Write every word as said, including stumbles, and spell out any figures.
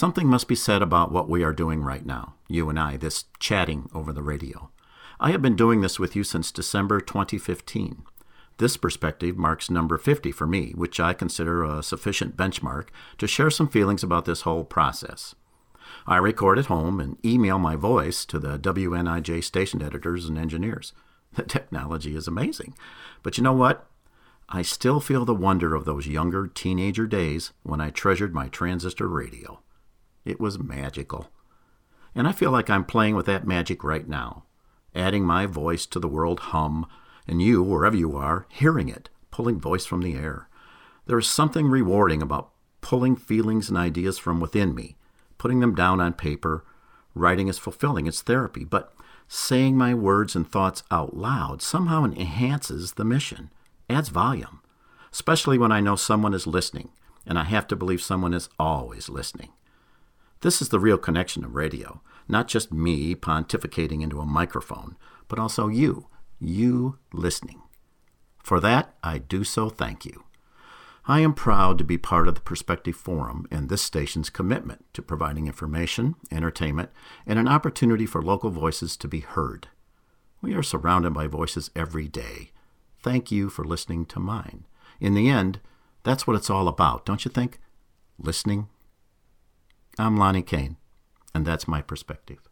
Something must be said about what we are doing right now, you and I, this chatting over the radio. I have been doing this with you since December twenty fifteen. This perspective marks number fifty for me, which I consider a sufficient benchmark to share some feelings about this whole process. I record at home and email my voice to the W N I J station editors and engineers. The technology is amazing. But you know what? I still feel the wonder of those younger teenager days when I treasured my transistor radio. It was magical. And I feel like I'm playing with that magic right now, adding my voice to the world hum, and you, wherever you are, hearing it, pulling voice from the air. There is something rewarding about pulling feelings and ideas from within me, putting them down on paper. Writing is fulfilling, it's therapy, but saying my words and thoughts out loud somehow enhances the mission, adds volume, especially when I know someone is listening, and I have to believe someone is always listening. This is the real connection of radio, not just me pontificating into a microphone, but also you, you listening. For that, I do so thank you. I am proud to be part of the Perspective Forum and this station's commitment to providing information, entertainment, and an opportunity for local voices to be heard. We are surrounded by voices every day. Thank you for listening to mine. In the end, that's what it's all about, don't you think? Listening. I'm Lonnie Kane, and that's my perspective.